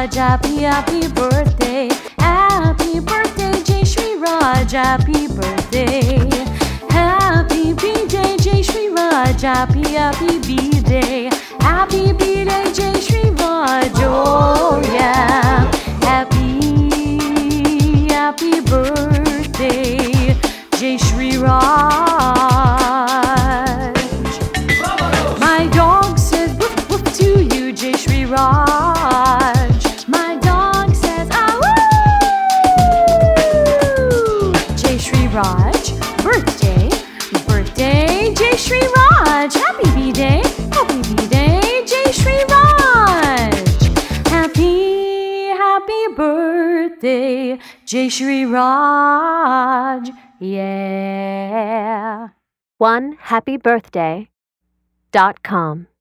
Raj, happy birthday. Happy birthday, Jai Shri Raj, happy birthday. Happy B-Day, Jai Shri Raj, happy B-Day. Happy B-Day, Jai Shri Raj, oh yeah. Happy birthday, Jai Shri Raj. My dog says woof woof to you, Jai Shri Raj. My dog says ah woo. Jai Shri Raj, birthday, Jai Shri Raj. Happy B-Day, Jai Shri Raj. Happy birthday, Jai Shri Raj. Yeah. OneHappyBirthday.com